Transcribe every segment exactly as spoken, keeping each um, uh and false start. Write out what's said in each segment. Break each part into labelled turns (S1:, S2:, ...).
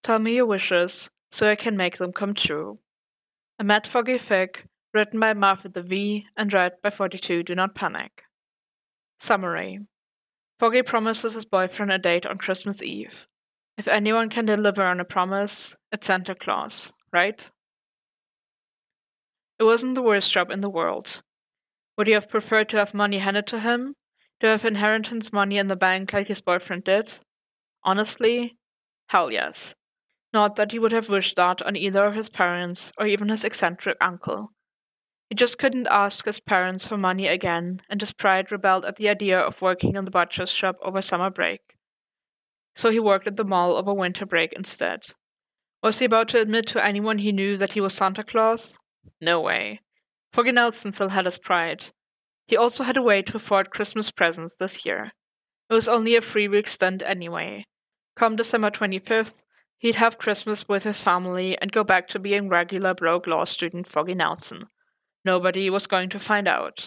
S1: Tell me your wishes so I can make them come true. A Mad Foggy Fic, written by Marv with the V and read by forty-two Do Not Panic. Summary. Foggy promises his boyfriend a date on Christmas Eve. If anyone can deliver on a promise, it's Santa Claus, right? It wasn't the worst job in the world. Would he have preferred to have money handed to him? To have inheritance money in the bank like his boyfriend did? Honestly, hell yes. Not that he would have wished that on either of his parents or even his eccentric uncle. He just couldn't ask his parents for money again, and his pride rebelled at the idea of working in the butcher's shop over summer break. So he worked at the mall over winter break instead. Was he about to admit to anyone he knew that he was Santa Claus? No way. Foggy Nelson still had his pride. He also had a way to afford Christmas presents this year. It was only a three-week stint anyway. Come December twenty-fifth, he'd have Christmas with his family and go back to being regular broke law student Foggy Nelson. Nobody was going to find out.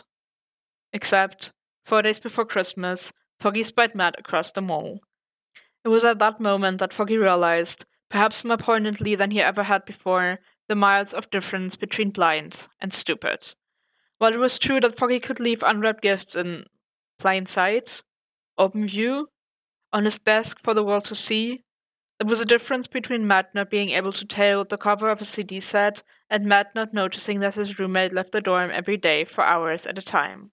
S1: Except, four days before Christmas, Foggy spied Matt across the mall. It was at that moment that Foggy realized, perhaps more poignantly than he ever had before, the miles of difference between blind and stupid. While it was true that Foggy could leave unwrapped gifts in plain sight, open view, on his desk for the world to see, there was a difference between Matt not being able to tell the cover of a C D set and Matt not noticing that his roommate left the dorm every day for hours at a time.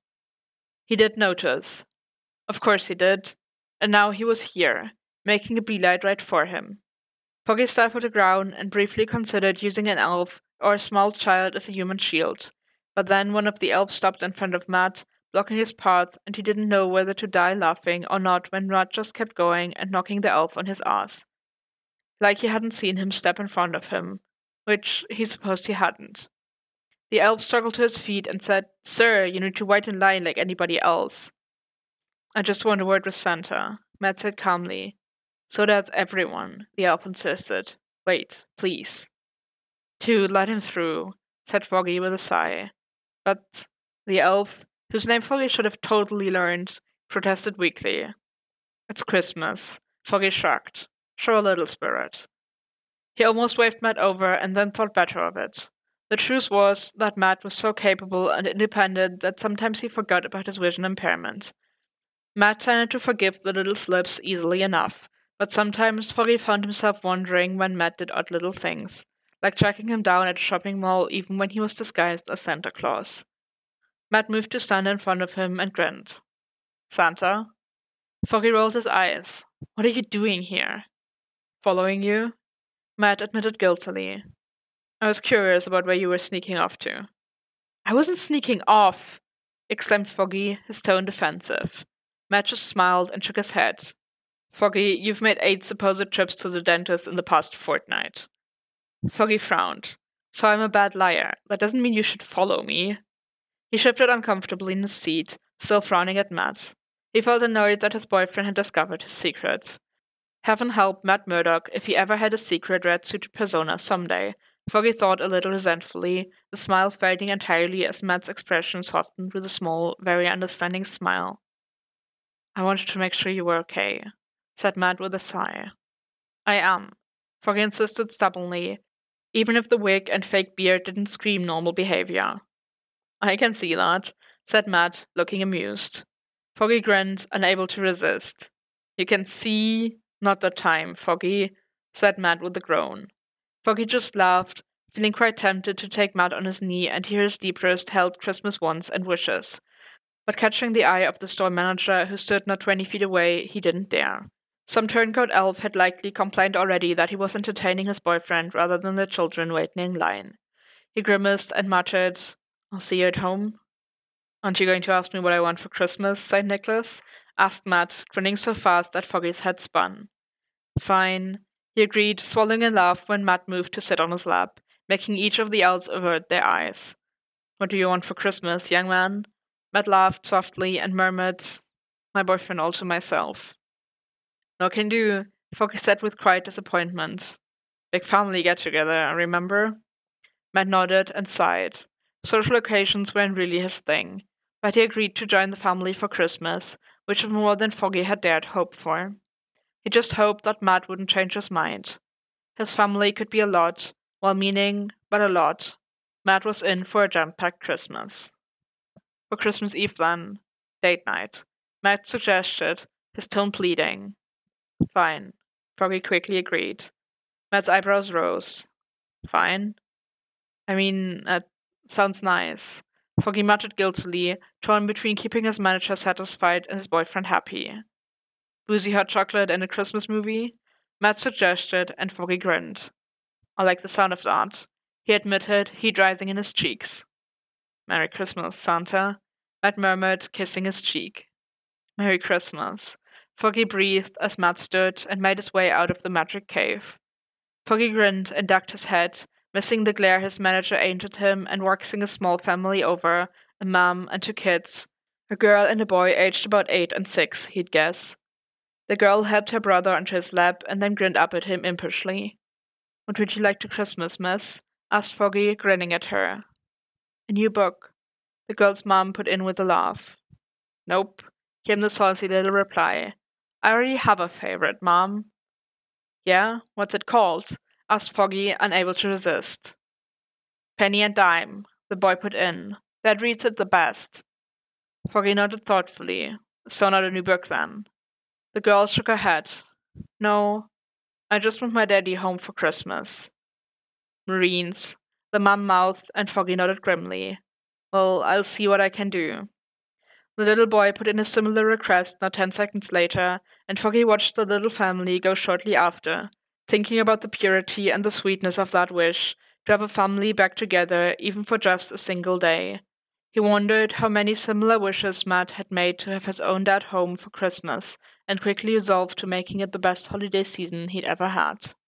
S1: He did notice. Of course he did. And now he was here, making a beeline right for him. Foggy stifled a groan and briefly considered using an elf or a small child as a human shield, but then one of the elves stopped in front of Matt, blocking his path, and he didn't know whether to die laughing or not when Matt just kept going and knocking the elf on his ass. Like he hadn't seen him step in front of him, which he supposed he hadn't. The elf struggled to his feet and said, "Sir, you need to wait in line like anybody else." "I just want a word with Santa," Matt said calmly. "So does everyone," the elf insisted. "Wait, please." "Dude, let him through," said Foggy with a sigh. But the elf, whose name Foggy should have totally learned, protested weakly. "It's Christmas," Foggy shrugged. "Show a little spirit." He almost waved Matt over and then thought better of it. The truth was that Matt was so capable and independent that sometimes he forgot about his vision impairment. Matt tended to forgive the little slips easily enough, but sometimes Foggy found himself wondering when Matt did odd little things, like tracking him down at a shopping mall even when he was disguised as Santa Claus. Matt moved to stand in front of him and grinned. "Santa?" Foggy rolled his eyes. "What are you doing here?" "Following you," Matt admitted guiltily. "I was curious about where you were sneaking off to." "I wasn't sneaking off!" exclaimed Foggy, his tone defensive. Matt just smiled and shook his head. "Foggy, you've made eight supposed trips to the dentist in the past fortnight." Foggy frowned. "So I'm a bad liar. That doesn't mean you should follow me." He shifted uncomfortably in his seat, still frowning at Matt. He felt annoyed that his boyfriend had discovered his secret. Heaven help Matt Murdock if he ever had a secret red-suited persona someday, Foggy thought a little resentfully, the smile fading entirely as Matt's expression softened with a small, very understanding smile. "I wanted to make sure you were okay," said Matt with a sigh. "I am," Foggy insisted stubbornly, even if the wig and fake beard didn't scream normal behavior. "I can see that," said Matt, looking amused. Foggy grinned, unable to resist. "You can see... not the time, Foggy," said Matt with a groan. Foggy just laughed, feeling quite tempted to take Matt on his knee and hear his deepest held Christmas wants and wishes. But catching the eye of the store manager, who stood not twenty feet away, he didn't dare. Some turncoat elf had likely complained already that he was entertaining his boyfriend rather than the children waiting in line. He grimaced and muttered, "I'll see you at home." "Aren't you going to ask me what I want for Christmas, Saint Nicholas?" asked Matt, grinning so fast that Foggy's head spun. "Fine," he agreed, swallowing a laugh when Matt moved to sit on his lap, making each of the elves avert their eyes. "What do you want for Christmas, young man?" Matt laughed softly and murmured, "My boyfriend all to myself." "No can do," Foggy said with quiet disappointment. "Big family get-together, remember?" Matt nodded and sighed. Social occasions weren't really his thing, but he agreed to join the family for Christmas, which was more than Foggy had dared hope for. He just hoped that Matt wouldn't change his mind. His family could be a lot, well-meaning, but a lot. Matt was in for a jam-packed Christmas. For Christmas Eve then, date night, Matt suggested, his tone pleading. Fine. Foggy quickly agreed. Matt's eyebrows rose. Fine. I mean, that sounds nice. Foggy muttered guiltily, torn between keeping his manager satisfied and his boyfriend happy. Boozy hot chocolate and a Christmas movie? Matt suggested, and Foggy grinned. I like the sound of that, he admitted, heat rising in his cheeks. Merry Christmas, Santa, Matt murmured, kissing his cheek. Merry Christmas. Foggy breathed as Matt stood and made his way out of the magic cave. Foggy grinned and ducked his head, missing the glare his manager aimed at him and waxing a small family over, a mom and two kids, a girl and a boy aged about eight and six, he'd guess. The girl helped her brother onto his lap and then grinned up at him impishly. What would you like to Christmas, miss? Asked Foggy, grinning at her. A new book, the girl's mom put in with a laugh. Nope, came the saucy little reply. I already have a favorite, Mom. Yeah? What's it called? Asked Foggy, unable to resist. Penny and Dime, the boy put in. That reads it the best. Foggy nodded thoughtfully. So not a new book, then. The girl shook her head. No, I just want my daddy home for Christmas. Marines, the mum mouthed, and Foggy nodded grimly. Well, I'll see what I can do. The little boy put in a similar request not ten seconds later, and Foggy watched the little family go shortly after, thinking about the purity and the sweetness of that wish, to have a family back together even for just a single day. He wondered how many similar wishes Matt had made to have his own dad home for Christmas, and quickly resolved to making it the best holiday season he'd ever had.